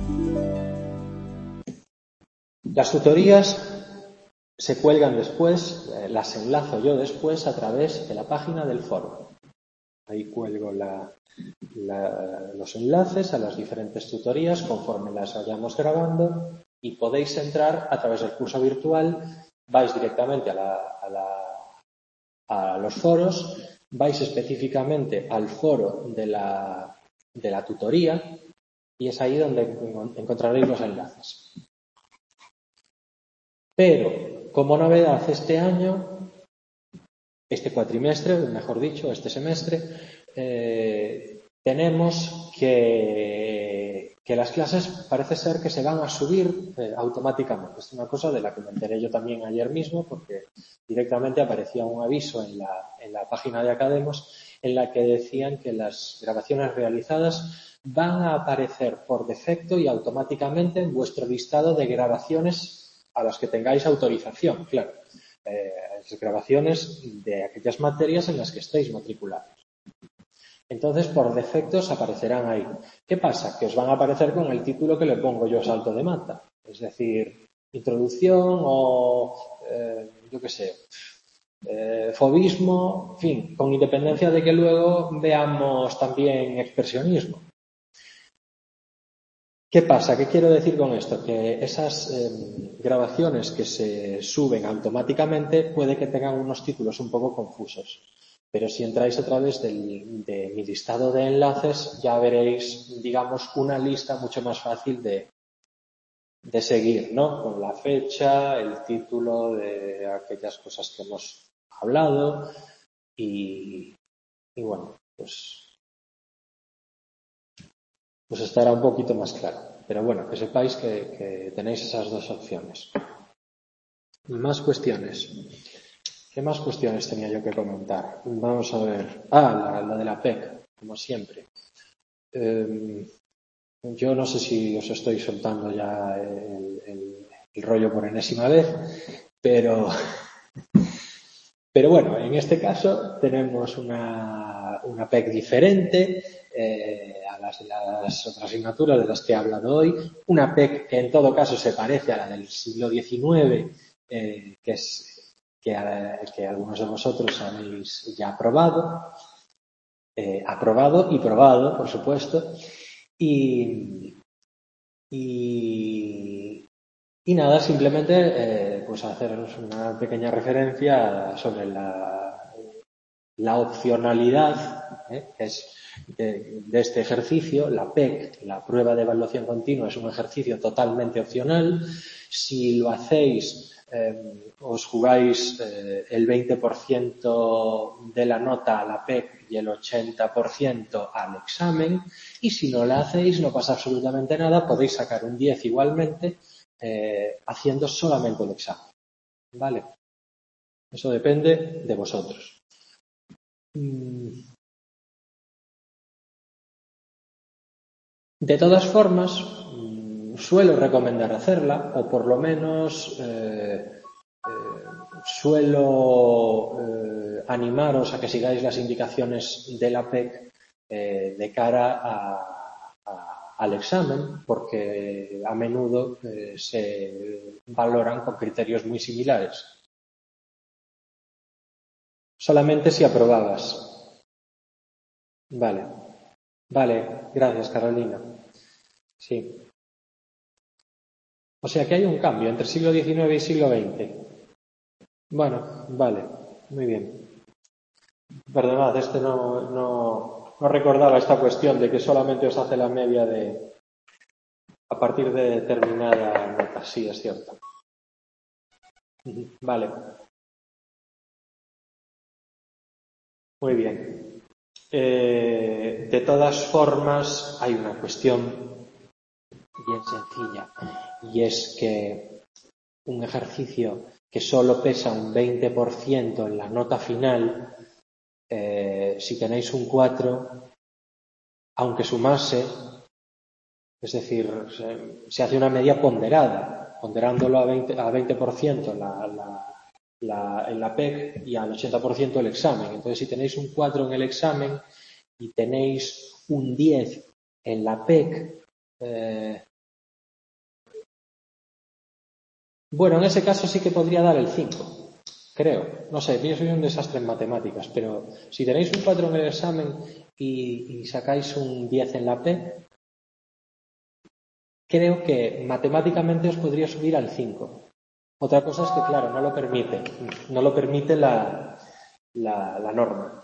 Las tutorías se cuelgan después, las enlazo yo después a través de la página del foro. Ahí cuelgo los enlaces a las diferentes tutorías conforme las vayamos grabando y podéis entrar a través del curso virtual, vais directamente a los foros, vais específicamente al foro de la tutoría y es ahí donde encontraréis los enlaces. Pero, como novedad este año, este cuatrimestre, mejor dicho, este semestre, tenemos que las clases parece ser que se van a subir automáticamente. Es una cosa de la que me enteré yo también ayer mismo porque directamente aparecía un aviso en la página de Academos en la que decían que las grabaciones realizadas van a aparecer por defecto y automáticamente en vuestro listado de grabaciones a las que tengáis autorización, claro. Las grabaciones de aquellas materias en las que estéis matriculados. Entonces, por defecto, os aparecerán ahí. ¿Qué pasa? Que os van a aparecer con el título que le pongo yo salto de mata. Es decir, introducción o, yo qué sé, fobismo, en fin, con independencia de que luego veamos también expresionismo. ¿Qué pasa? ¿Qué quiero decir con esto? Que esas grabaciones que se suben automáticamente puede que tengan unos títulos un poco confusos. Pero si entráis a través de mi listado de enlaces, ya veréis, digamos, una lista mucho más fácil de seguir, ¿no? Con la fecha, el título de aquellas cosas que hemos hablado y bueno, pues estará un poquito más claro. Pero bueno, que sepáis que tenéis esas dos opciones. Más cuestiones. ¿Qué más cuestiones tenía yo que comentar? Vamos a ver. La de la PEC, como siempre. Yo no sé si os estoy soltando ya el rollo por enésima vez, pero bueno, en este caso tenemos una PEC diferente a las otras asignaturas de las que he hablado hoy. Una PEC que en todo caso se parece a la del siglo XIX, que algunos de vosotros habéis ya aprobado y probado, por supuesto. Y nada, simplemente pues haceros una pequeña referencia sobre la opcionalidad de este ejercicio. La PEC, la prueba de evaluación continua, es un ejercicio totalmente opcional. Si lo hacéis, os jugáis el 20% de la nota a la PEC y el 80% al examen. Y si no la hacéis, no pasa absolutamente nada. Podéis sacar un 10 igualmente haciendo solamente el examen. ¿Vale? Eso depende de vosotros. De todas formas, suelo recomendar hacerla, o por lo menos suelo animaros a que sigáis las indicaciones de la PEC de cara al examen, porque a menudo se valoran con criterios muy similares. Solamente si aprobabas. Vale, gracias, Carolina. Sí. O sea que hay un cambio entre siglo XIX y siglo XX. Bueno, vale, muy bien. Perdonad, no recordaba esta cuestión de que solamente os hace la media a partir de determinada nota. Sí, es cierto. Vale. Muy bien. De todas formas, hay una cuestión bien sencilla, y es que un ejercicio que solo pesa un 20% en la nota final, si tenéis un 4, aunque sumase, es decir, se hace una media ponderada, ponderándolo a 20% en la PEC y al 80% el examen. Entonces, si tenéis un 4 en el examen y tenéis un 10 en la PEC, Bueno, en ese caso sí que podría dar el 5, creo. No sé, yo soy un desastre en matemáticas, pero si tenéis un 4 en el examen y sacáis un 10 en la P, creo que matemáticamente os podría subir al 5. Otra cosa es que, claro, no lo permite la norma.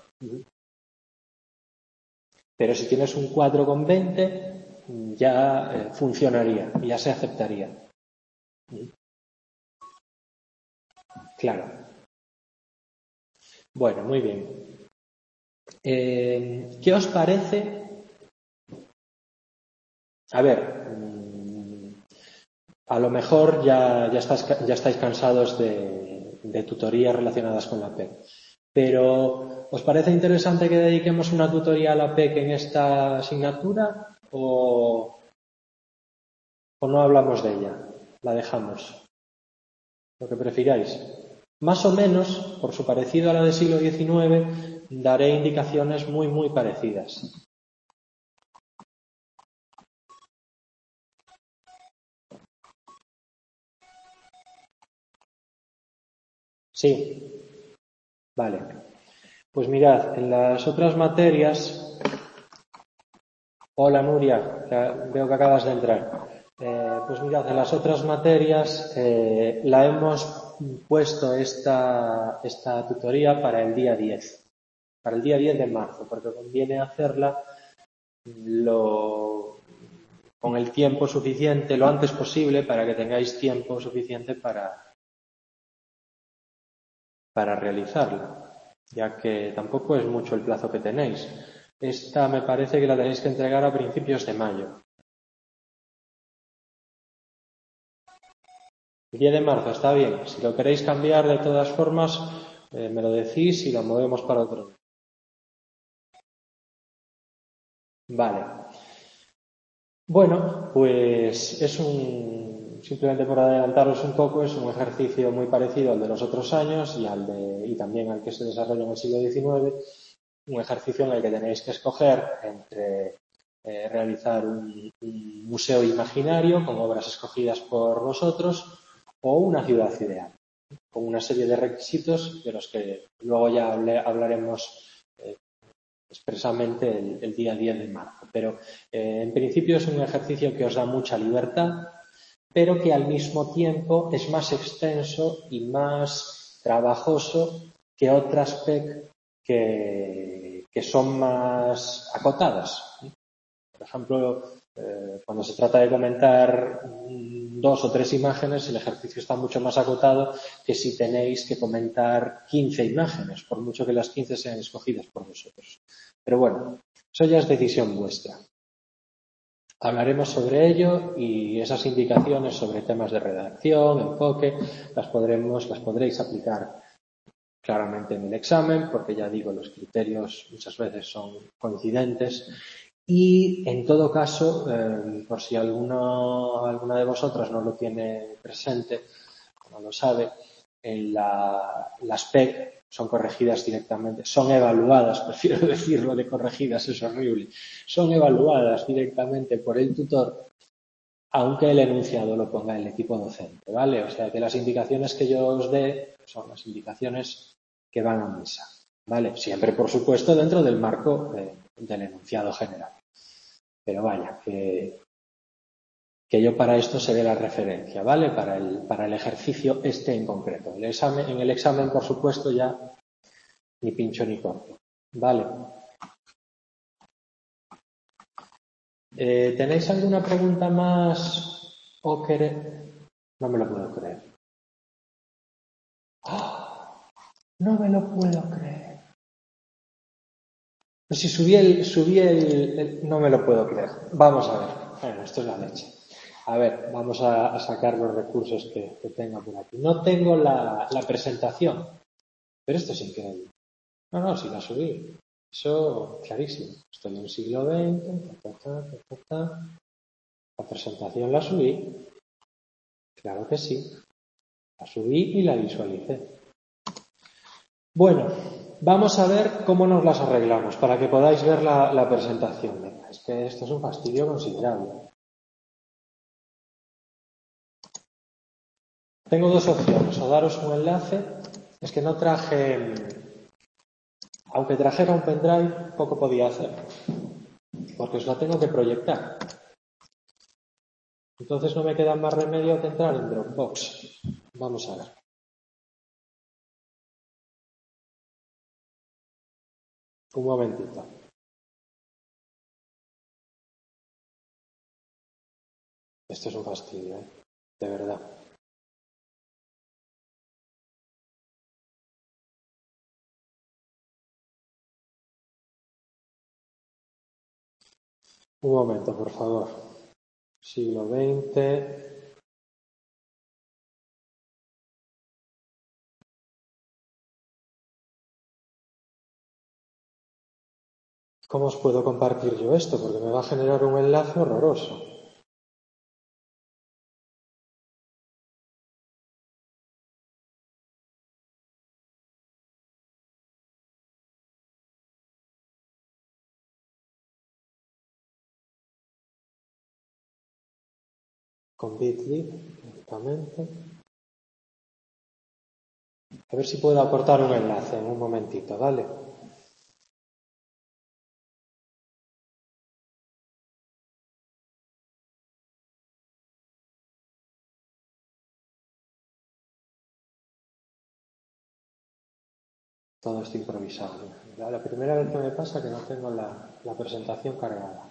Pero si tienes un 4,20 ya funcionaría, ya se aceptaría. Claro. Bueno, muy bien. ¿Qué os parece? A ver, a lo mejor ya estáis cansados de tutorías relacionadas con la PEC. Pero, ¿os parece interesante que dediquemos una tutoría a la PEC en esta asignatura o no hablamos de ella? La dejamos. Lo que prefiráis. Más o menos, por su parecido a la del siglo XIX, daré indicaciones muy, muy parecidas. Sí. Vale. Pues mirad, en las otras materias... Hola Nuria, veo que acabas de entrar. Pues mirad, en las otras materias la hemos puesto esta tutoría para el día 10, para el día 10 de marzo, porque conviene hacerla con el tiempo suficiente, lo antes posible, para que tengáis tiempo suficiente para realizarla, ya que tampoco es mucho el plazo que tenéis. Esta me parece que la tenéis que entregar a principios de mayo. El 10 de marzo está bien. Si lo queréis cambiar de todas formas, me lo decís y lo movemos para otro día. Vale. Bueno, pues simplemente por adelantaros un poco, es un ejercicio muy parecido al de los otros años y también al que se desarrolla en el siglo XIX, un ejercicio en el que tenéis que escoger entre realizar un museo imaginario con obras escogidas por vosotros o una ciudad ideal, con una serie de requisitos de los que luego ya hablaremos expresamente el día 10 de marzo. Pero en principio es un ejercicio que os da mucha libertad, pero que al mismo tiempo es más extenso y más trabajoso que otras PEC que son más acotadas. Por ejemplo, cuando se trata de comentar 2 o 3 imágenes, el ejercicio está mucho más acotado que si tenéis que comentar 15 imágenes, por mucho que las 15 sean escogidas por vosotros. Pero bueno, eso ya es decisión vuestra. Hablaremos sobre ello y esas indicaciones sobre temas de redacción, enfoque, las podréis aplicar claramente en el examen, porque ya digo, los criterios muchas veces son coincidentes. Y en todo caso, por si alguna de vosotras no lo tiene presente, no lo sabe, las PEC son corregidas directamente, son evaluadas, prefiero decirlo de corregidas, es horrible, son evaluadas directamente por el tutor, aunque el enunciado lo ponga el equipo docente, ¿vale? O sea que las indicaciones que yo os dé son las indicaciones que van a misa, ¿vale? Siempre, por supuesto, dentro del marco del enunciado general. Pero vaya, que yo para esto seré la referencia, ¿vale? Para el ejercicio en concreto. En el examen, por supuesto, ya ni pincho ni corto, ¿vale? ¿Tenéis alguna pregunta más o No me lo puedo creer. ¡Oh! No me lo puedo creer. Pues si subí no me lo puedo creer. Vamos a ver. Bueno, esto es la leche. A ver, vamos a sacar los recursos que tenga por aquí. No tengo la presentación, pero esto es increíble. No, sí la subí. Eso, clarísimo. Estoy en el siglo XX. La presentación la subí. Claro que sí. La subí y la visualicé. Bueno, vamos a ver cómo nos las arreglamos para que podáis ver la presentación. Venga, es que esto es un fastidio considerable. Tengo dos opciones, o daros un enlace. Es que no traje, aunque trajera un pendrive, poco podía hacer, porque os la tengo que proyectar. Entonces no me queda más remedio que entrar en Dropbox. Vamos a ver. Un momentito. Esto es un fastidio, ¿eh? De verdad. Un momento, por favor. Siglo XX. ¿Cómo os puedo compartir yo esto? Porque me va a generar un enlace horroroso. Con Bitly, directamente. A ver si puedo aportar un enlace en un momentito, ¿vale? Todo esto improvisado. La primera vez que me pasa que no tengo la presentación cargada.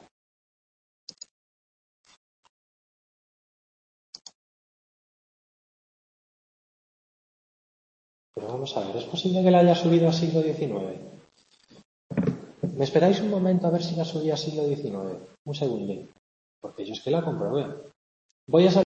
Pero vamos a ver, ¿es posible que la haya subido a siglo XIX? ¿Me esperáis un momento a ver si la subí a siglo XIX? Un segundín. Porque yo es que la comprobé. Voy a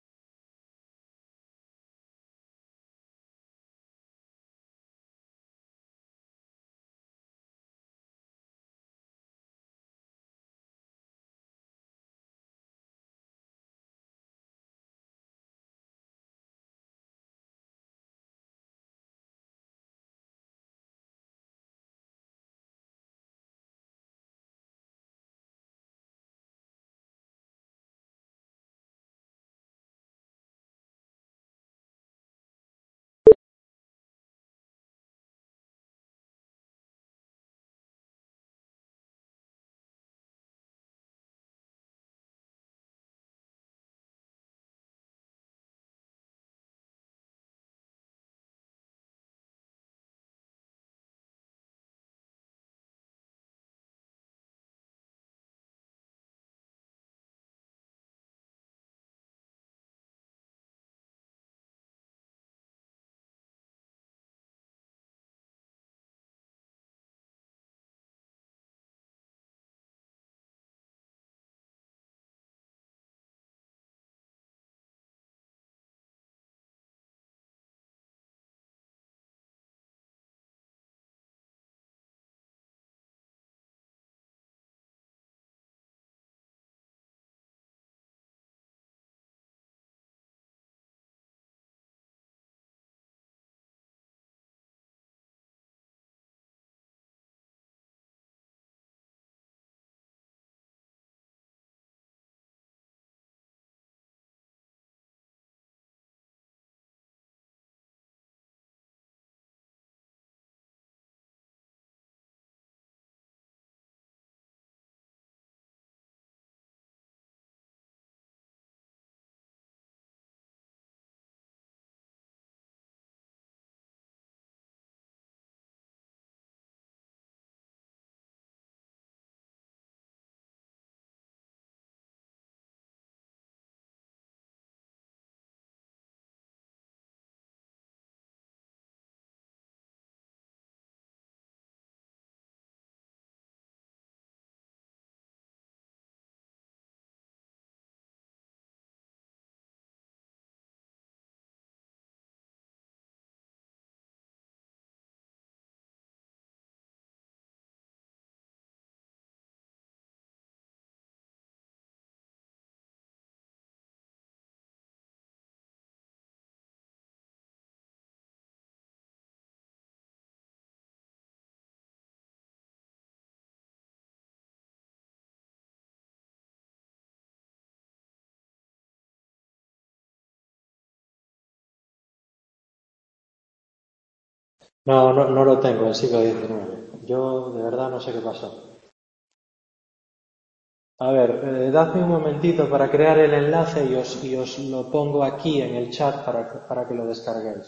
No lo tengo el siglo XIX. Yo de verdad no sé qué pasó. A ver, dadme un momentito para crear el enlace y os lo pongo aquí en el chat para que lo descarguéis.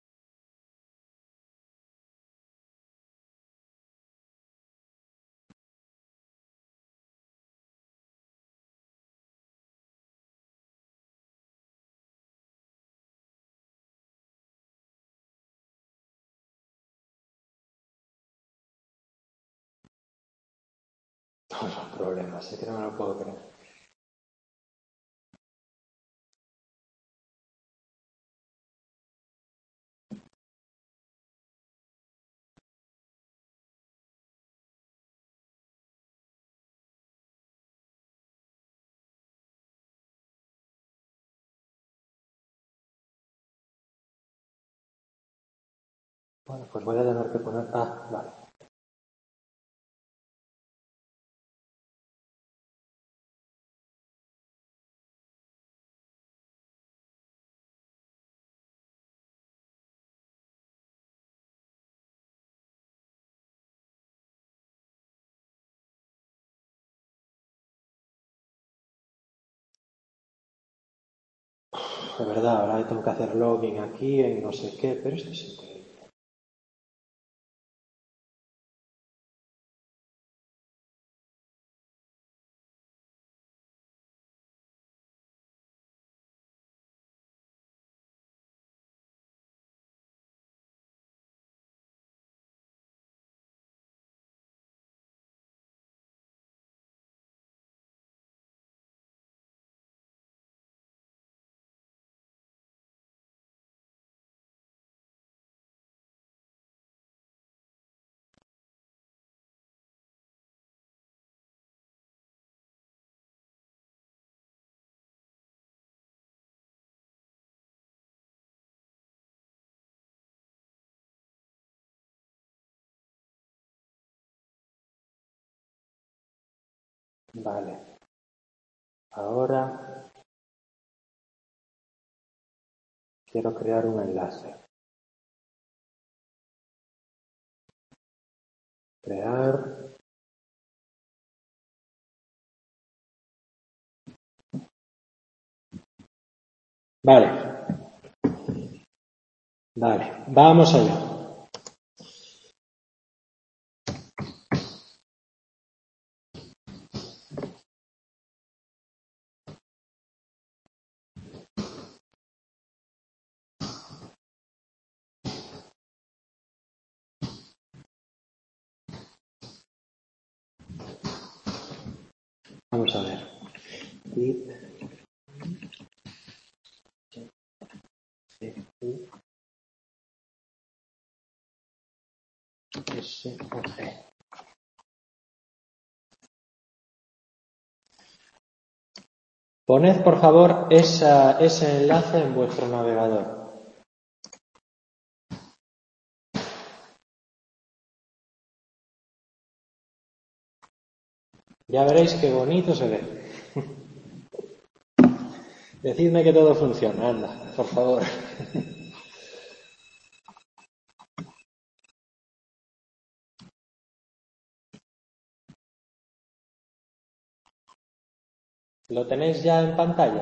No, no problema, sé que no me lo puedo creer. Bueno, pues voy a tener que poner... Ah, vale. De verdad, ahora tengo que hacer login aquí en no sé qué, pero esto es increíble. Vale, ahora quiero crear un enlace. Crear. Vale, vale, vamos allá. Vamos a ver. Pip, U, S, O, E. Poned, por favor, ese enlace en vuestro navegador. Ya veréis qué bonito se ve. Decidme que todo funciona, anda, por favor. ¿Lo tenéis ya en pantalla?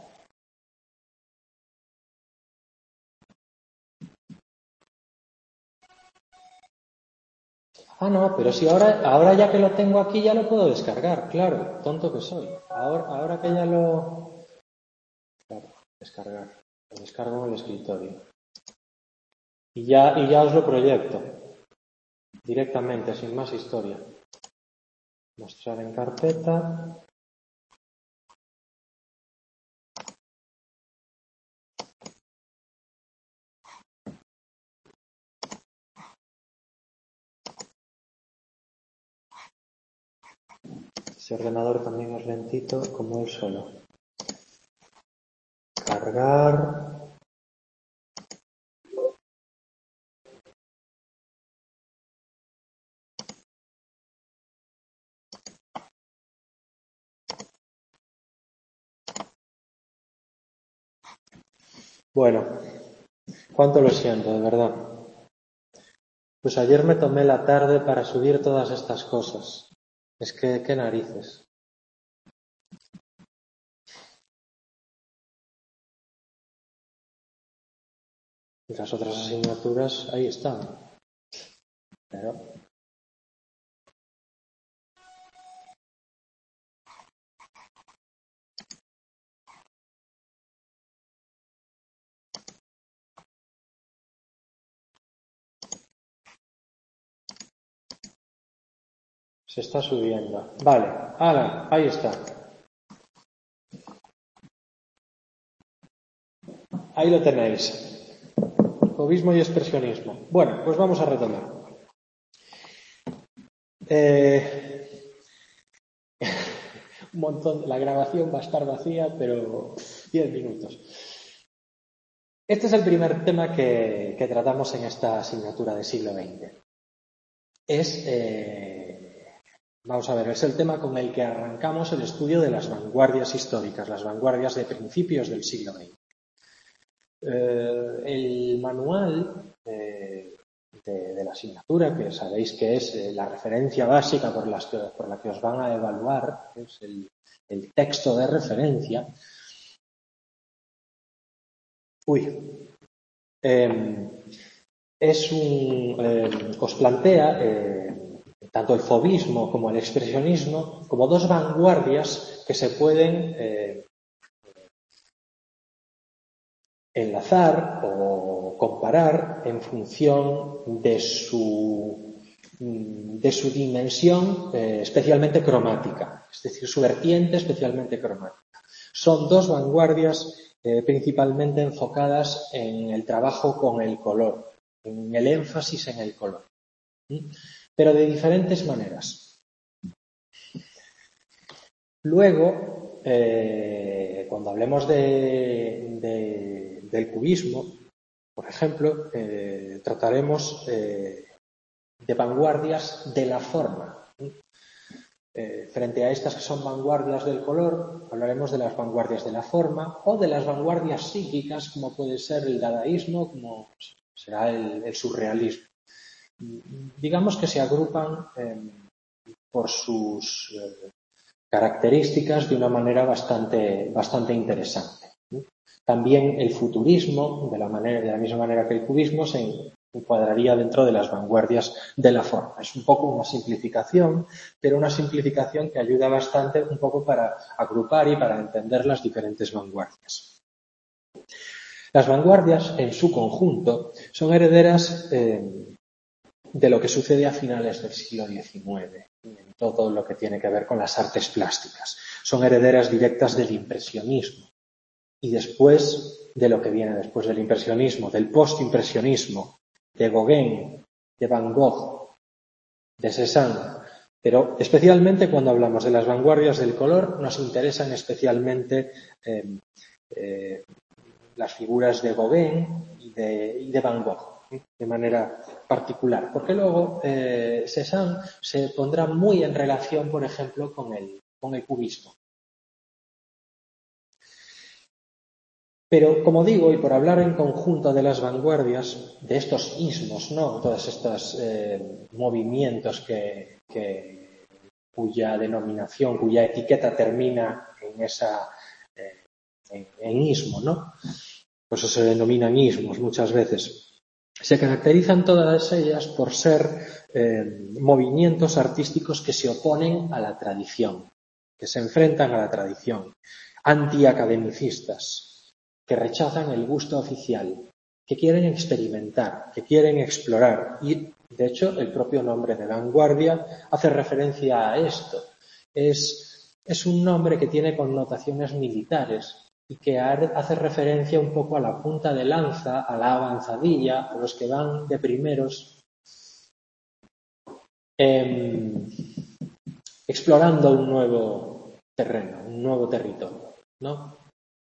Ah, no, pero si ahora ya que lo tengo aquí ya lo puedo descargar, claro, tonto que soy. Ahora que ya lo... Claro, descargar. Lo descargo en el escritorio. Y ya os lo proyecto directamente, sin más historia. Mostrar en carpeta. Ese ordenador también es lentito como él solo. Cargar. Bueno, cuánto lo siento, de verdad. Pues ayer me tomé la tarde para subir todas estas cosas. Es que, qué narices. Y las otras asignaturas ahí están. Pero se está subiendo. Vale, ¡hala! Ahí está. Ahí lo tenéis. Fauvismo y expresionismo. Bueno, pues vamos a retomar. Un montón. La grabación va a estar vacía, pero 10 minutos. Este es el primer tema que tratamos en esta asignatura de siglo XX. Vamos a ver, es el tema con el que arrancamos el estudio de las vanguardias históricas, las vanguardias de principios del siglo XX. El manual de la asignatura, que sabéis que es la referencia básica por la que os van a evaluar, es el texto de referencia. Os plantea tanto el fauvismo como el expresionismo como dos vanguardias que se pueden enlazar o comparar en función de su dimensión especialmente cromática, es decir, su vertiente especialmente cromática. Son dos vanguardias principalmente enfocadas en el trabajo con el color, en el énfasis en el color, pero de diferentes maneras. Luego, cuando hablemos del cubismo, por ejemplo, trataremos de vanguardias de la forma. Frente a estas que son vanguardias del color, hablaremos de las vanguardias de la forma o de las vanguardias psíquicas, como puede ser el dadaísmo, como será el surrealismo. Digamos que se agrupan por sus características de una manera bastante interesante. También el futurismo, de la misma manera que el cubismo, se encuadraría dentro de las vanguardias de la forma. Es un poco una simplificación, pero una simplificación que ayuda bastante un poco para agrupar y para entender las diferentes vanguardias. Las vanguardias, en su conjunto, son herederas de lo que sucede a finales del siglo XIX, en todo lo que tiene que ver con las artes plásticas. Son herederas directas del impresionismo. Y después de lo que viene después del impresionismo, del postimpresionismo, de Gauguin, de Van Gogh, de Cézanne. Pero especialmente cuando hablamos de las vanguardias del color, nos interesan especialmente las figuras de Gauguin y de Van Gogh, de manera particular. Porque luego Cézanne se pondrá muy en relación, por ejemplo, con el cubismo. Pero, como digo, y por hablar en conjunto de las vanguardias, de estos ismos, ¿no? Todos estos movimientos cuya denominación, cuya etiqueta termina en ismo, ¿no? Por eso se denominan ismos muchas veces. Se caracterizan todas ellas por ser movimientos artísticos que se oponen a la tradición, que se enfrentan a la tradición, antiacademicistas, que rechazan el gusto oficial, que quieren experimentar, que quieren explorar. Y, de hecho, el propio nombre de vanguardia hace referencia a esto. Es un nombre que tiene connotaciones militares y que hace referencia un poco a la punta de lanza, a la avanzadilla, a los que van de primeros explorando un nuevo terreno, un nuevo territorio, ¿no?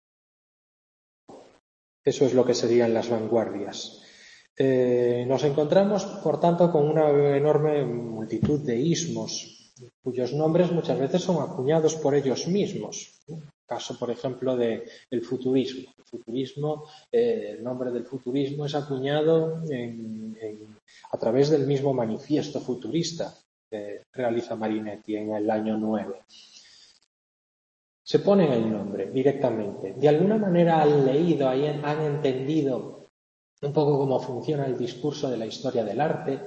Eso es lo que serían las vanguardias. Nos encontramos, por tanto, con una enorme multitud de ismos, cuyos nombres muchas veces son acuñados por ellos mismos. caso, por ejemplo, del futurismo. El futurismo, el nombre del futurismo es acuñado a través del mismo manifiesto futurista que realiza Marinetti en el año 9. Se ponen el nombre directamente. De alguna manera han leído, han entendido un poco cómo funciona el discurso de la historia del arte,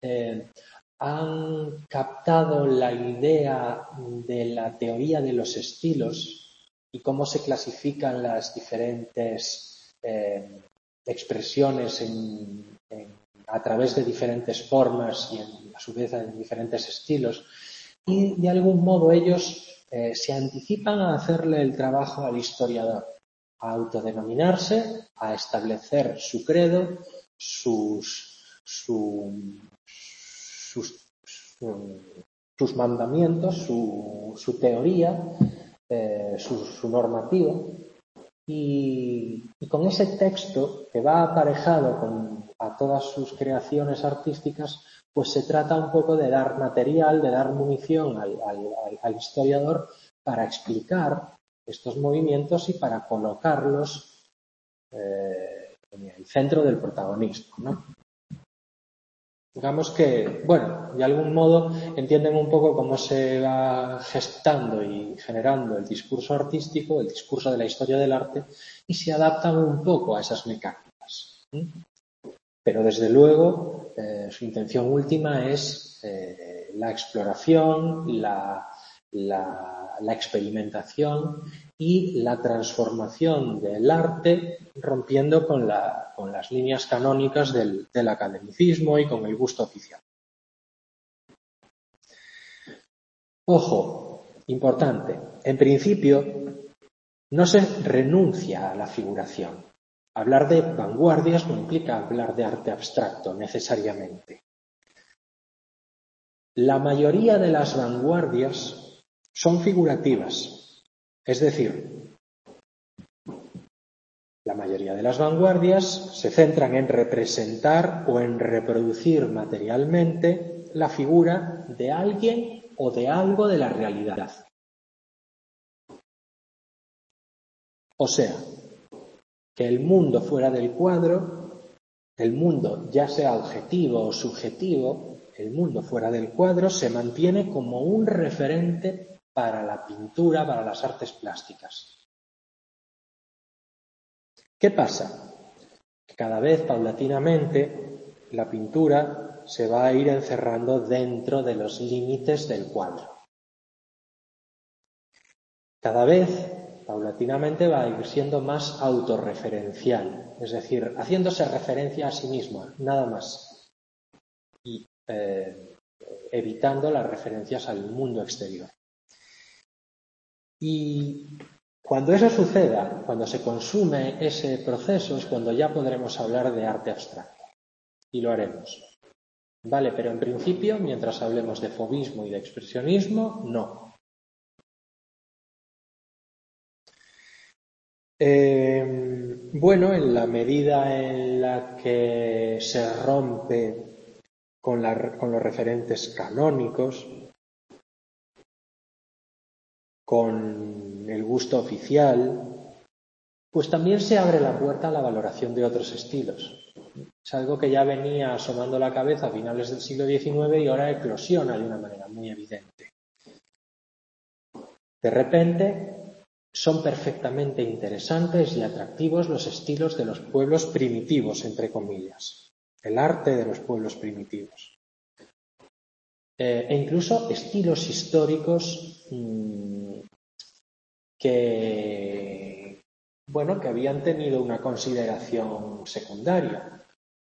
han captado la idea de la teoría de los estilos y cómo se clasifican las diferentes expresiones a través de diferentes formas y a su vez en diferentes estilos. Y de algún modo ellos se anticipan a hacerle el trabajo al historiador, a autodenominarse, a establecer su credo, sus mandamientos, su teoría, su normativa. Y con ese texto que va aparejado a todas sus creaciones artísticas, pues se trata un poco de dar material, de dar munición al historiador para explicar estos movimientos y para colocarlos en el centro del protagonismo, ¿no? Digamos que, bueno, de algún modo entienden un poco cómo se va gestando y generando el discurso artístico, el discurso de la historia del arte, y se adaptan un poco a esas mecánicas. Pero desde luego su intención última es la exploración, la experimentación y la transformación del arte, rompiendo con las líneas canónicas del academicismo y con el gusto oficial. Ojo, importante, en principio no se renuncia a la figuración. Hablar de vanguardias no implica hablar de arte abstracto necesariamente. La mayoría de las vanguardias son figurativas, es decir, la mayoría de las vanguardias se centran en representar o en reproducir materialmente la figura de alguien o de algo de la realidad. O sea, que el mundo fuera del cuadro, el mundo ya sea objetivo o subjetivo, el mundo fuera del cuadro se mantiene como un referente para la pintura, para las artes plásticas. ¿Qué pasa? Que cada vez, paulatinamente, la pintura se va a ir encerrando dentro de los límites del cuadro. Cada vez, paulatinamente, va a ir siendo más autorreferencial, es decir, haciéndose referencia a sí misma, nada más, y evitando las referencias al mundo exterior. Y cuando eso suceda, cuando se consume ese proceso, es cuando ya podremos hablar de arte abstracto. Y lo haremos. Vale, pero en principio, mientras hablemos de fauvismo y de expresionismo, no. Bueno, en la medida en la que se rompe con los referentes canónicos, con el gusto oficial, pues también se abre la puerta a la valoración de otros estilos. Es algo que ya venía asomando la cabeza a finales del siglo XIX y ahora eclosiona de una manera muy evidente. De repente, son perfectamente interesantes y atractivos los estilos de los pueblos primitivos, entre comillas, el arte de los pueblos primitivos. E incluso estilos históricos que habían tenido una consideración secundaria.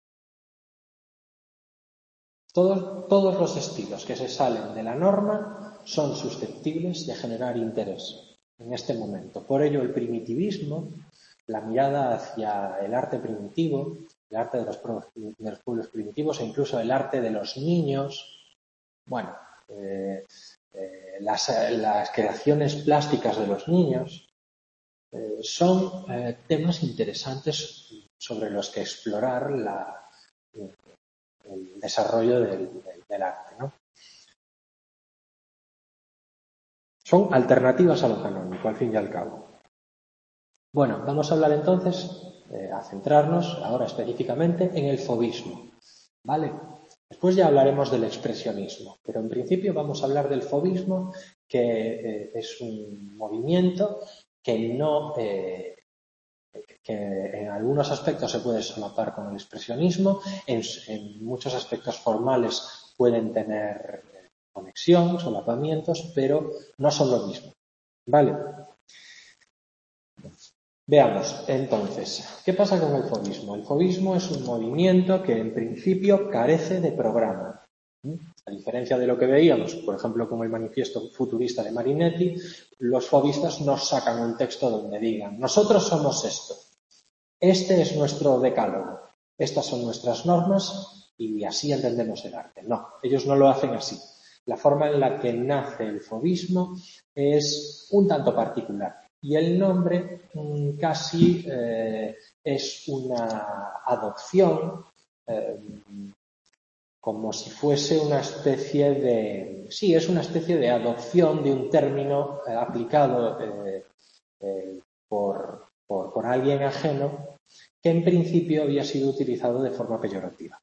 Todos los estilos que se salen de la norma son susceptibles de generar interés en este momento. Por ello, el primitivismo, la mirada hacia el arte primitivo, el arte de los pueblos primitivos e incluso el arte de los niños, las creaciones plásticas de los niños, son temas interesantes sobre los que explorar el desarrollo del arte, ¿no? Son alternativas a lo canónico, al fin y al cabo. Bueno, vamos a hablar entonces, a centrarnos ahora específicamente en el fauvismo, ¿vale? Después ya hablaremos del expresionismo, pero en principio vamos a hablar del fauvismo, que es un movimiento que en algunos aspectos se puede solapar con el expresionismo, en muchos aspectos formales pueden tener conexión, solapamientos, pero no son lo mismo, ¿vale? Veamos, entonces, ¿qué pasa con el fauvismo? El fauvismo es un movimiento que en principio carece de programa. A diferencia de lo que veíamos, por ejemplo, con el manifiesto futurista de Marinetti, los fauvistas no sacan un texto donde digan, nosotros somos esto, este es nuestro decálogo, estas son nuestras normas y así entendemos el arte. No, ellos no lo hacen así. La forma en la que nace el fauvismo es un tanto particular. Y el nombre casi es una adopción, como si fuese una especie de... Sí, es una especie de adopción de un término aplicado por alguien ajeno que en principio había sido utilizado de forma peyorativa.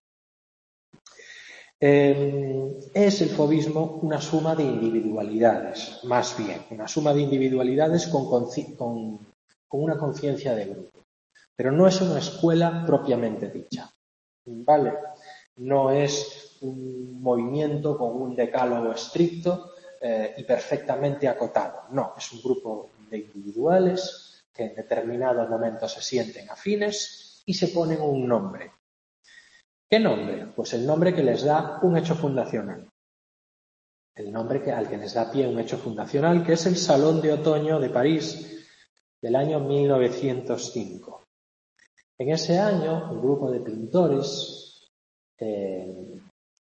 Es el fauvismo una suma de individualidades, más bien, una suma de individualidades con una conciencia de grupo. Pero no es una escuela propiamente dicha, ¿vale? No es un movimiento con un decálogo estricto y perfectamente acotado. No, es un grupo de individuales que en determinados momentos se sienten afines y se ponen un nombre. ¿Qué nombre? Pues el nombre que les da un hecho fundacional. El nombre al que les da pie un hecho fundacional, que es el Salón de Otoño de París del año 1905. En ese año, un grupo de pintores, que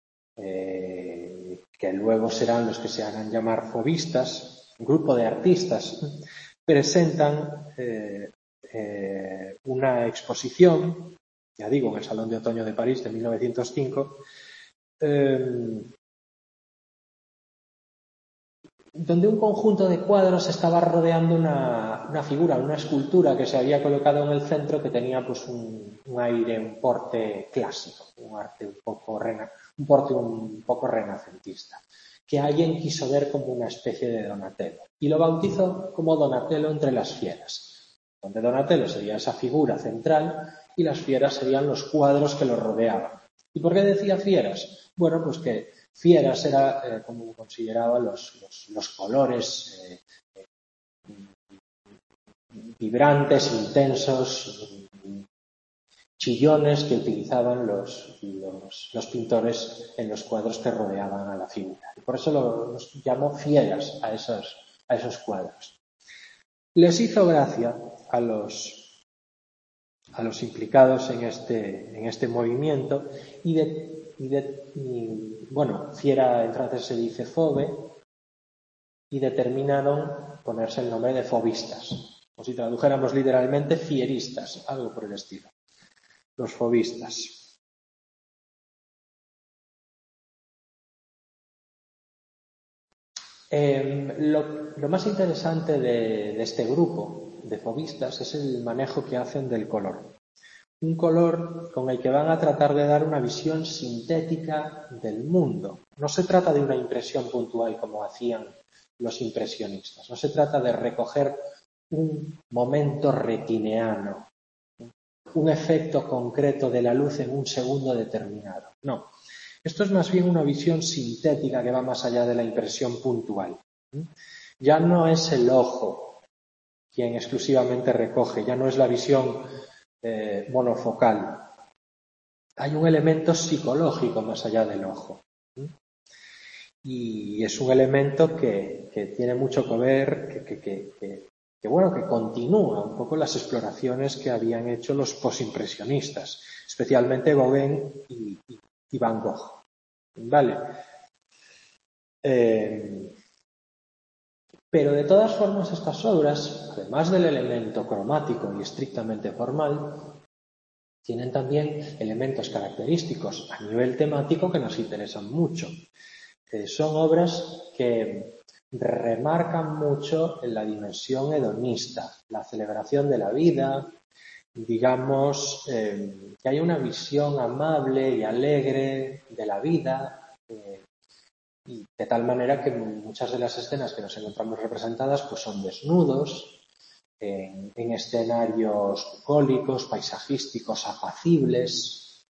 luego serán los que se hagan llamar fauvistas, un grupo de artistas, presentan una exposición, ya digo, en el Salón de Otoño de París de 1905, donde un conjunto de cuadros estaba rodeando una figura, una escultura que se había colocado en el centro que tenía pues un aire, un porte clásico, un arte un poco renacentista, que alguien quiso ver como una especie de Donatello y lo bautizó como Donatello entre las fieras, donde Donatello sería esa figura central y las fieras serían los cuadros que lo rodeaban. ¿Y por qué decía fieras? Bueno, pues que fieras era como consideraba los colores vibrantes, intensos, chillones que utilizaban los pintores en los cuadros que rodeaban a la figura. Y por eso los llamó fieras a esos cuadros. Les hizo gracia a los implicados en este movimiento y bueno, fiera en francés se dice fauve, y determinaron ponerse el nombre de fauvistas, o si tradujéramos literalmente fieristas, algo por el estilo, los fauvistas. Lo más interesante de este grupo de fauvistas es el manejo que hacen del color. Un color con el que van a tratar de dar una visión sintética del mundo. No se trata de una impresión puntual como hacían los impresionistas. No se trata de recoger un momento retineano, un efecto concreto de la luz en un segundo determinado. No. Esto es más bien una visión sintética que va más allá de la impresión puntual. Ya no es el ojo quien exclusivamente recoge, ya no es la visión monofocal. Hay un elemento psicológico más allá del ojo. Y es un elemento que tiene mucho que ver, que continúa un poco las exploraciones que habían hecho los posimpresionistas, especialmente Gauguin y Van Gogh. ¿Vale? Pero de todas formas estas obras, además del elemento cromático y estrictamente formal, tienen también elementos característicos a nivel temático que nos interesan mucho. Son obras que remarcan mucho en la dimensión hedonista, la celebración de la vida, digamos, que hay una visión amable y alegre de la vida, y de tal manera que muchas de las escenas que nos encontramos representadas pues son desnudos, en escenarios bucólicos, paisajísticos, apacibles.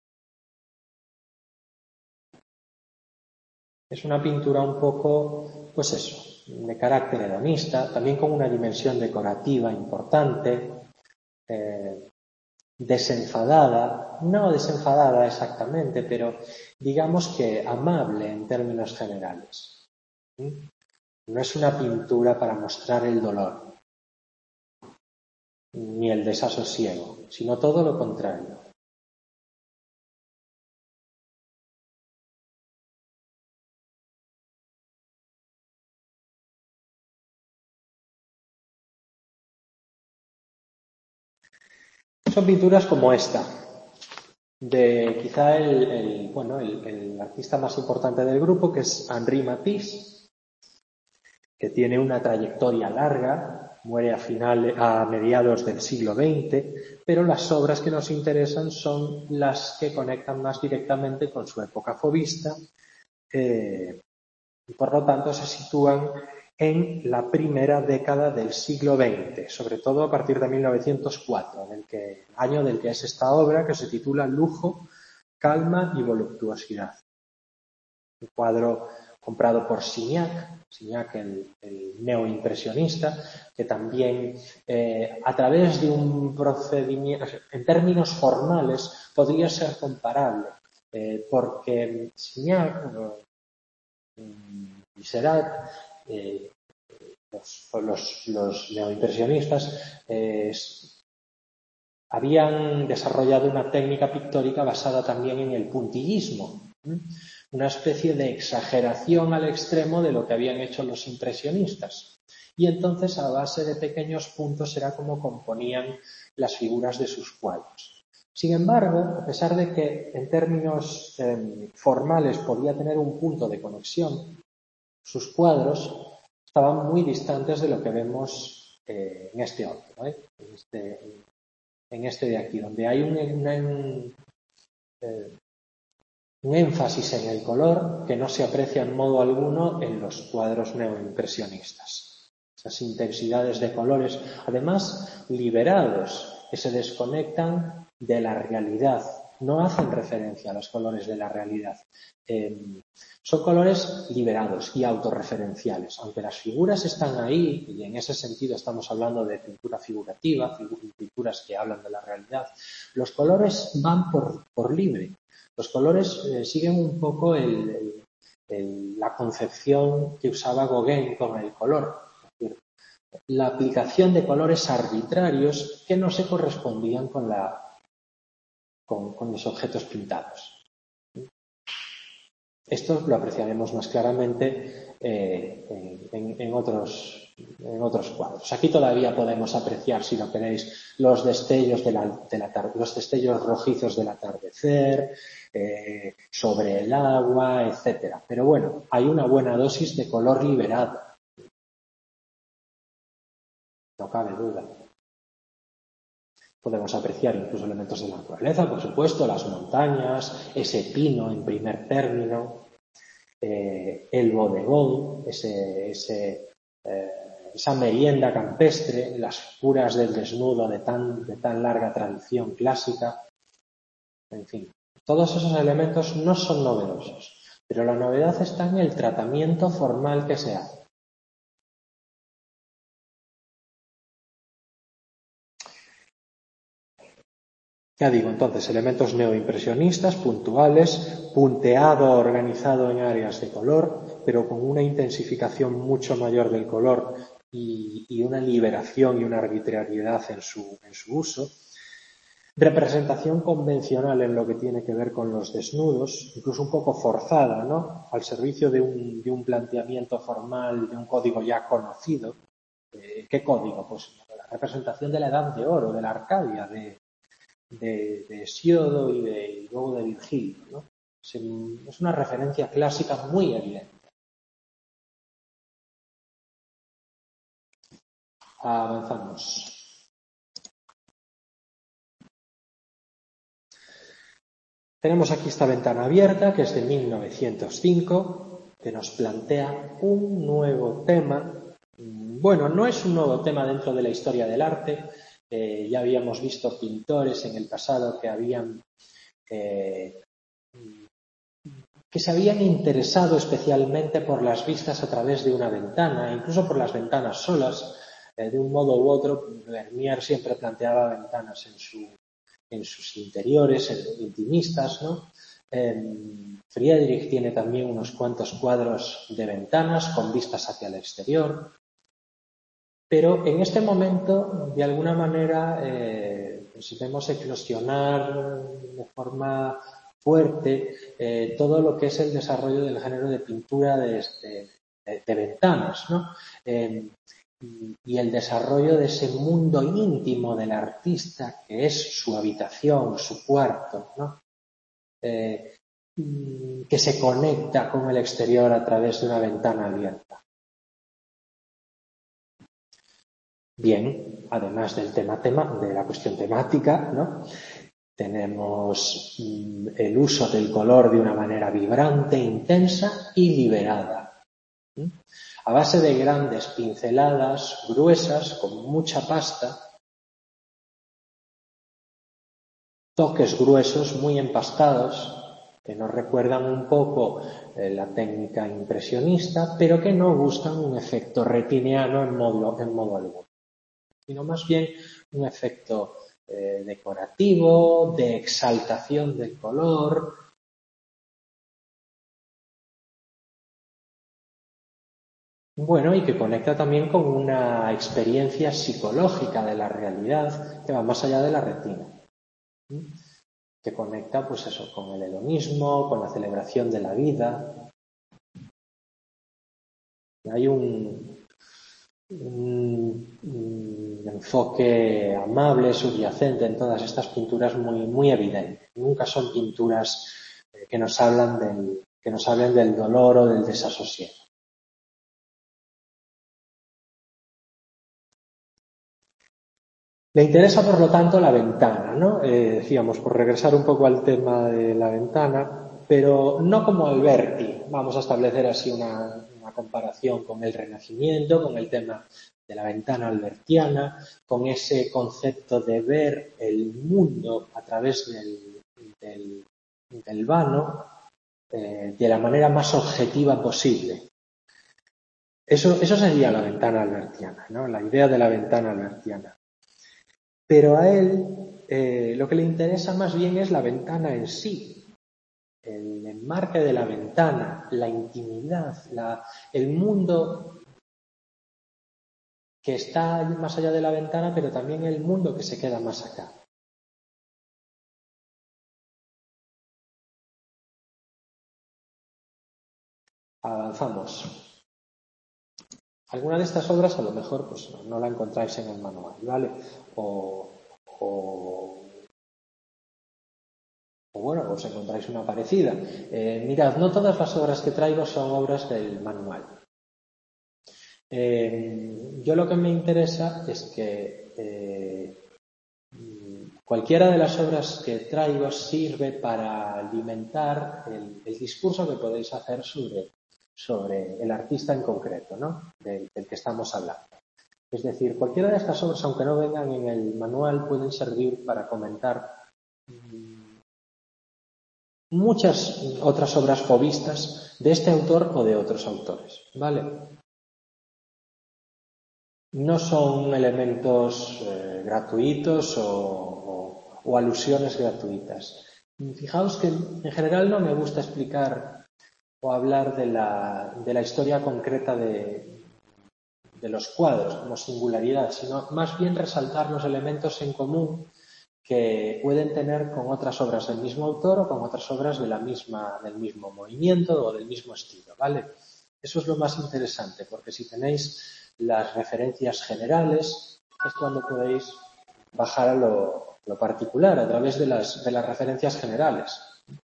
Es una pintura un poco, pues eso, de carácter hedonista, también con una dimensión decorativa importante, desenfadada, no desenfadada exactamente, pero digamos que amable en términos generales. No es una pintura para mostrar el dolor ni el desasosiego, sino todo lo contrario. Son pinturas como esta, de quizá el artista más importante del grupo, que es Henri Matisse, que tiene una trayectoria larga, muere a mediados del siglo XX, pero las obras que nos interesan son las que conectan más directamente con su época fauvista, y por lo tanto se sitúan en la primera década del siglo XX, sobre todo a partir de 1904, año del que es esta obra, que se titula Lujo, calma y voluptuosidad. Un cuadro comprado por Signac, el neoimpresionista, que también a través de un procedimiento, en términos formales, podría ser comparable, porque Signac y Seurat, los neoimpresionistas, habían desarrollado una técnica pictórica basada también en el puntillismo, una especie de exageración al extremo de lo que habían hecho los impresionistas. Y entonces, a base de pequeños puntos, era como componían las figuras de sus cuadros. Sin embargo, a pesar de que en términos formales podía tener un punto de conexión, sus cuadros estaban muy distantes de lo que vemos en este otro, en este de aquí, donde hay un énfasis en el color que no se aprecia en modo alguno en los cuadros neoimpresionistas. Esas intensidades de colores, además liberados, que se desconectan de la realidad, no hacen referencia a los colores de la realidad. Son colores liberados y autorreferenciales. Aunque las figuras están ahí, y en ese sentido estamos hablando de pintura figurativa, pinturas que hablan de la realidad, los colores van por libre. Los colores siguen un poco la concepción que usaba Gauguin con el color. Es decir, la aplicación de colores arbitrarios que no se correspondían con los objetos pintados. Esto lo apreciaremos más claramente en otros cuadros. Aquí todavía podemos apreciar, si lo queréis, los destellos los destellos rojizos del atardecer, sobre el agua, etcétera. Pero bueno, hay una buena dosis de color liberado. No cabe duda. Podemos apreciar incluso elementos de la naturaleza, por supuesto, las montañas, ese pino en primer término, el bodegón, esa merienda campestre, las figuras del desnudo de tan larga tradición clásica. En fin, todos esos elementos no son novedosos, pero la novedad está en el tratamiento formal que se hace. Ya digo, entonces, elementos neoimpresionistas, puntuales, punteado organizado en áreas de color, pero con una intensificación mucho mayor del color y una liberación y una arbitrariedad en su uso. Representación convencional en lo que tiene que ver con los desnudos, incluso un poco forzada, ¿no? Al servicio de un planteamiento formal, de un código ya conocido. ¿Qué código? Pues la representación de la Edad de Oro, de la Arcadia, de Hesíodo y luego de Virgilio, ¿no? Es una referencia clásica muy evidente. Avanzamos. Tenemos aquí esta ventana abierta, que es de 1905, que nos plantea un nuevo tema. Bueno, no es un nuevo tema dentro de la historia del arte. Ya habíamos visto pintores en el pasado que se habían interesado especialmente por las vistas a través de una ventana, incluso por las ventanas solas. De un modo u otro, Vermeer siempre planteaba ventanas en sus interiores, intimistas, ¿no? Friedrich tiene también unos cuantos cuadros de ventanas con vistas hacia el exterior. Pero en este momento, de alguna manera, pues vemos eclosionar de forma fuerte todo lo que es el desarrollo del género de pintura de ventanas, ¿no? Y el desarrollo de ese mundo íntimo del artista que es su habitación, su cuarto, ¿no? Que se conecta con el exterior a través de una ventana abierta. Bien, además del tema de la cuestión temática, ¿no? Tenemos el uso del color de una manera vibrante, intensa y liberada. A base de grandes pinceladas gruesas, con mucha pasta, toques gruesos muy empastados, que nos recuerdan un poco la técnica impresionista, pero que no buscan un efecto retiniano en modo alguno, sino más bien un efecto decorativo, de exaltación del color. Bueno, y que conecta también con una experiencia psicológica de la realidad que va más allá de la retina. Que conecta, pues eso, con el hedonismo, con la celebración de la vida. Hay un enfoque amable, subyacente en todas estas pinturas muy evidente. Nunca son pinturas que nos hablen del dolor o del desasosiego. Le interesa, por lo tanto, la ventana, ¿no? Decíamos, por regresar un poco al tema de la ventana, pero no como Alberti. Vamos a establecer así una comparación con el Renacimiento, con el tema de la ventana albertiana, con ese concepto de ver el mundo a través del vano de la manera más objetiva posible. Eso sería la ventana albertiana, ¿no? La idea de la ventana albertiana. Pero a él lo que le interesa más bien es la ventana en sí, el enmarque de la ventana, la intimidad, el mundo que está más allá de la ventana, pero también el mundo que se queda más acá. Avanzamos. Alguna de estas obras a lo mejor pues no la encontráis en el manual, ¿vale? O bueno, os encontráis una parecida. Mirad, no todas las obras que traigo son obras del manual. Yo lo que me interesa es que cualquiera de las obras que traigo sirve para alimentar el discurso que podéis hacer sobre el artista en concreto, ¿no? Del que estamos hablando. Es decir, cualquiera de estas obras, aunque no vengan en el manual, pueden servir para comentar muchas otras obras fauvistas de este autor o de otros autores, ¿vale? No son elementos gratuitos o alusiones gratuitas. Fijaos que en general no me gusta explicar o hablar de la historia concreta de los cuadros como singularidad, sino más bien resaltar los elementos en común que pueden tener con otras obras del mismo autor o con otras obras del mismo movimiento o del mismo estilo, ¿vale? Eso es lo más interesante, porque si tenéis las referencias generales, es cuando podéis bajar a lo particular a través de las referencias generales.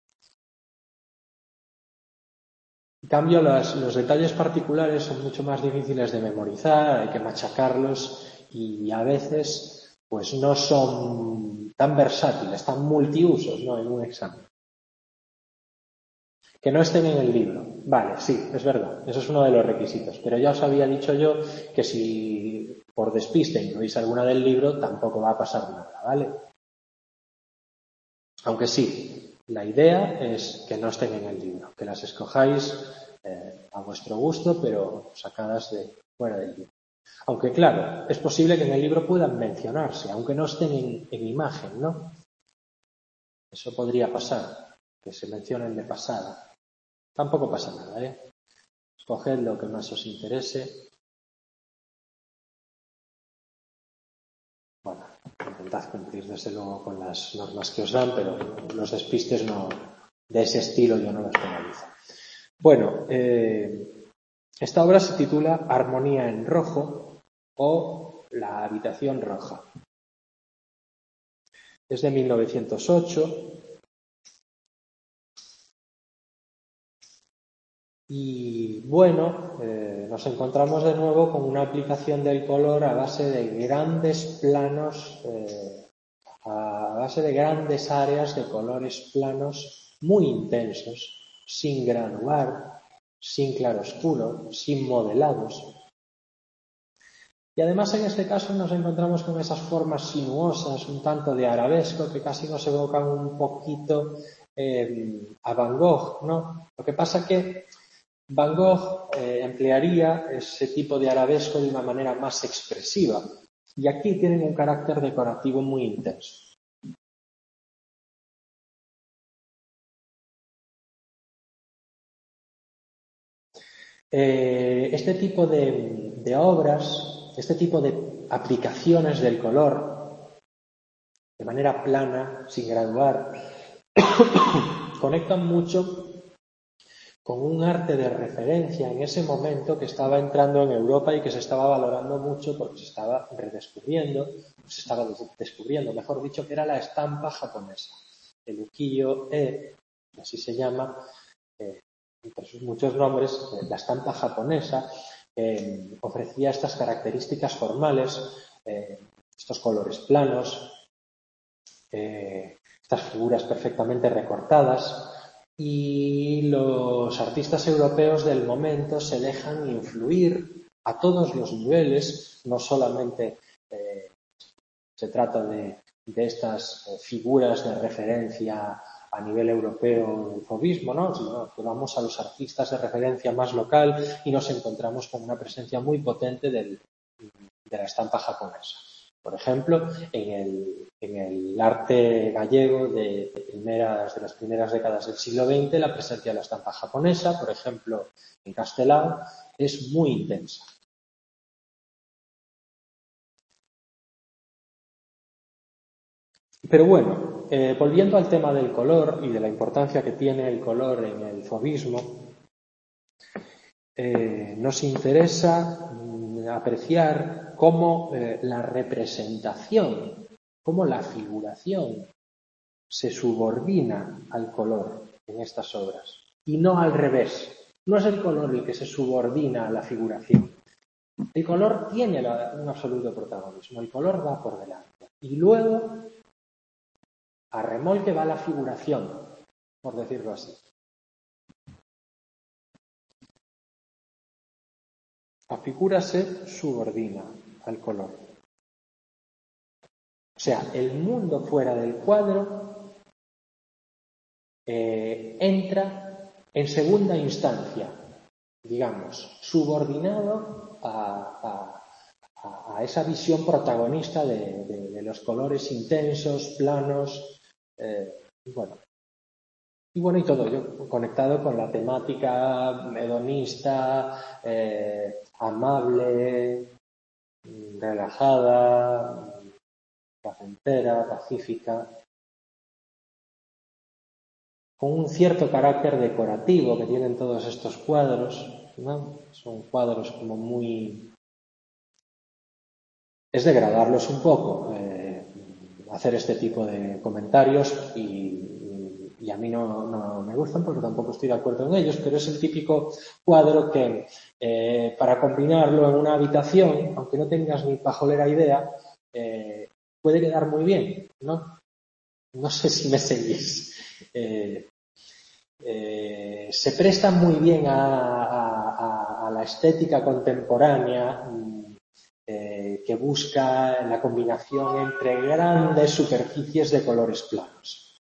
En cambio, los detalles particulares son mucho más difíciles de memorizar, hay que machacarlos y a veces pues no son tan versátiles, tan multiusos, ¿no?, en un examen. Que no estén en el libro. Vale, sí, es verdad, eso es uno de los requisitos. Pero ya os había dicho yo que si por despiste incluís alguna del libro, tampoco va a pasar nada, ¿vale? Aunque sí, la idea es que no estén en el libro, que las escojáis a vuestro gusto, pero sacadas de fuera del libro. Aunque claro, es posible que en el libro puedan mencionarse, aunque no estén en imagen, ¿no? Eso podría pasar, que se mencionen de pasada. Tampoco pasa nada, ¿eh? Escoged lo que más os interese. Bueno, intentad cumplir desde luego con las normas que os dan, pero los despistes no, de ese estilo yo no los penalizo. Bueno, esta obra se titula Armonía en rojo o La habitación roja. Es de 1908 y bueno, nos encontramos de nuevo con una aplicación del color a base de grandes planos, a base de grandes áreas de colores planos muy intensos, sin graduar, sin claroscuro, sin modelados. Y además en este caso nos encontramos con esas formas sinuosas, un tanto de arabesco, que casi nos evocan un poquito a Van Gogh, ¿no? Lo que pasa que Van Gogh emplearía ese tipo de arabesco de una manera más expresiva y aquí tienen un carácter decorativo muy intenso. Este tipo de obras, este tipo de aplicaciones del color de manera plana, sin graduar, conectan mucho con un arte de referencia en ese momento que estaba entrando en Europa y que se estaba valorando mucho porque se estaba redescubriendo, se estaba descubriendo, mejor dicho, que era la estampa japonesa. El ukiyo-e, así se llama, entre sus muchos nombres, la estampa japonesa ofrecía estas características formales, estos colores planos, estas figuras perfectamente recortadas, y los artistas europeos del momento se dejan influir a todos los niveles, no solamente se trata de estas figuras de referencia a nivel europeo del fauvismo, ¿no?, sino que vamos a los artistas de referencia más local y nos encontramos con una presencia muy potente de la estampa japonesa. Por ejemplo, en el arte gallego de las primeras décadas del siglo XX, la presencia de la estampa japonesa, por ejemplo, en Castelao, es muy intensa. Pero bueno, volviendo al tema del color y de la importancia que tiene el color en el fauvismo, nos interesa apreciar cómo la representación, cómo la figuración se subordina al color en estas obras y no al revés. No es el color el que se subordina a la figuración. El color tiene un absoluto protagonismo, el color va por delante. Y luego, a remolque va la figuración, por decirlo así. La figura se subordina al color. O sea, el mundo fuera del cuadro entra en segunda instancia, digamos, subordinado a esa visión protagonista de los colores intensos, planos, y bueno, y todo ello conectado con la temática hedonista, amable, relajada, placentera, pacífica, con un cierto carácter decorativo que tienen todos estos cuadros, ¿no? Son cuadros como muy... Es degradarlos un poco, hacer este tipo de comentarios y y a mí no me gustan porque tampoco estoy de acuerdo en ellos, pero es el típico cuadro que para combinarlo en una habitación, aunque no tengas ni pajolera idea, puede quedar muy bien, ¿no? No sé si me seguís. Se presta muy bien a la estética contemporánea que busca la combinación entre grandes superficies de colores planos.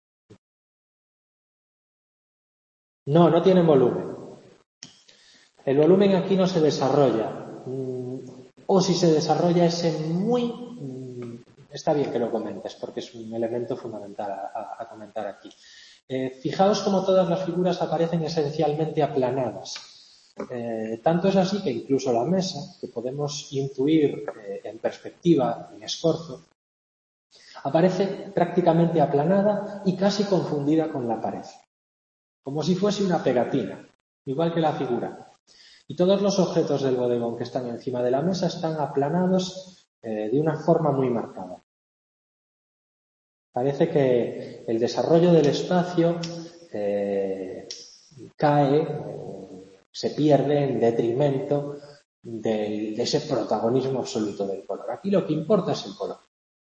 No tienen volumen. El volumen aquí no se desarrolla. O si se desarrolla es en muy... Está bien que lo comentes porque es un elemento fundamental a comentar aquí. Fijaos como todas las figuras aparecen esencialmente aplanadas. Tanto es así que incluso la mesa, que podemos intuir en perspectiva, en escorzo, aparece prácticamente aplanada y casi confundida con la pared, como si fuese una pegatina, igual que la figura. Y todos los objetos del bodegón que están encima de la mesa están aplanados de una forma muy marcada. Parece que el desarrollo del espacio cae, se pierde en detrimento de ese protagonismo absoluto del color. Aquí lo que importa es el color.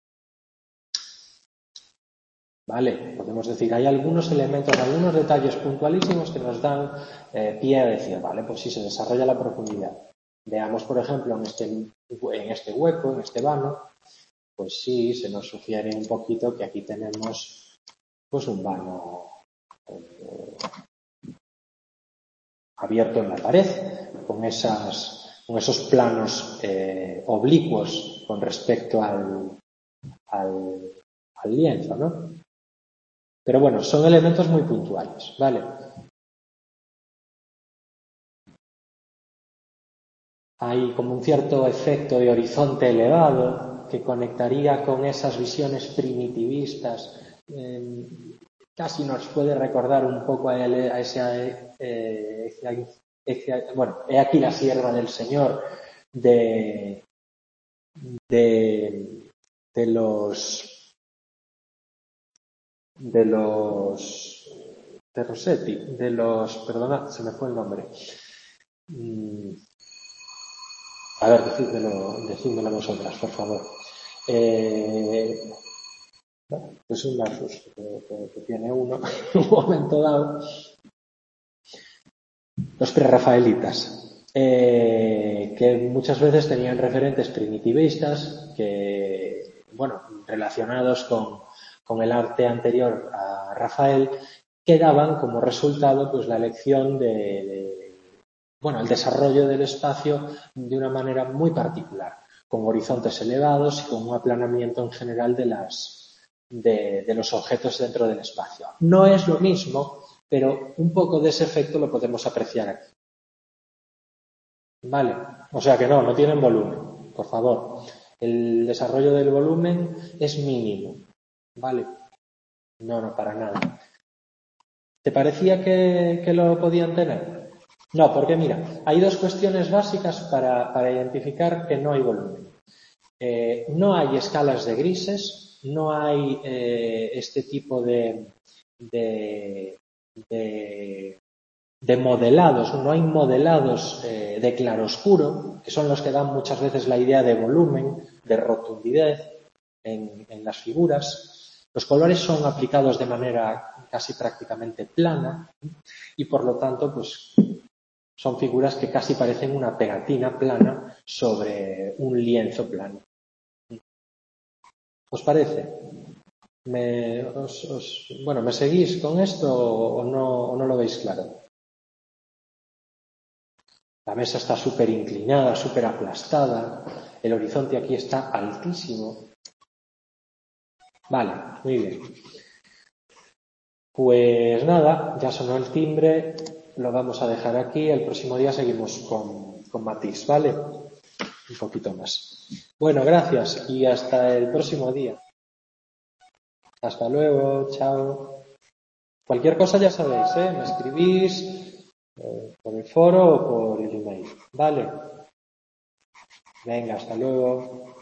Vale, podemos decir, hay algunos elementos, algunos detalles puntualísimos que nos dan pie a decir, vale, pues sí se desarrolla la profundidad. Veamos, por ejemplo, en este hueco, en este vano, pues sí, se nos sugiere un poquito que aquí tenemos pues un vano abierto en la pared, con esos planos oblicuos con respecto al lienzo, ¿no? Pero bueno, son elementos muy puntuales, ¿vale? Hay como un cierto efecto de horizonte elevado que conectaría con esas visiones primitivistas. Casi nos puede recordar un poco a ese bueno, he aquí la sierva del Señor de Rossetti, perdona, se me fue el nombre. A ver, decídmelo vosotras, por favor. Es un lapsus que tiene uno en un momento dado. Los prerrafaelitas, que muchas veces tenían referentes primitivistas que, bueno, relacionados con el arte anterior a Rafael, que daban como resultado pues la elección el desarrollo del espacio de una manera muy particular, con horizontes elevados y con un aplanamiento en general de los objetos dentro del espacio. No es lo mismo, pero un poco de ese efecto lo podemos apreciar aquí. Vale, o sea que no tienen volumen, por favor. El desarrollo del volumen es mínimo, ¿vale? No, para nada. ¿Te parecía que lo podían tener? No, porque mira, hay dos cuestiones básicas para identificar que no hay volumen. No hay escalas de grises, no hay este tipo de modelados, no hay modelados de claroscuro, que son los que dan muchas veces la idea de volumen, de rotundidad en las figuras. Los colores son aplicados de manera casi prácticamente plana y por lo tanto pues son figuras que casi parecen una pegatina plana sobre un lienzo plano. ¿Os parece? ¿Me seguís con esto o no lo veis claro? La mesa está súper inclinada, súper aplastada. El horizonte aquí está altísimo. Vale, muy bien. Pues nada, ya sonó el timbre. Lo vamos a dejar aquí. El próximo día seguimos con Matisse, ¿vale? Un poquito más. Bueno, gracias y hasta el próximo día. Hasta luego, chao. Cualquier cosa ya sabéis, me escribís por el foro o por el email. Vale. Venga, hasta luego.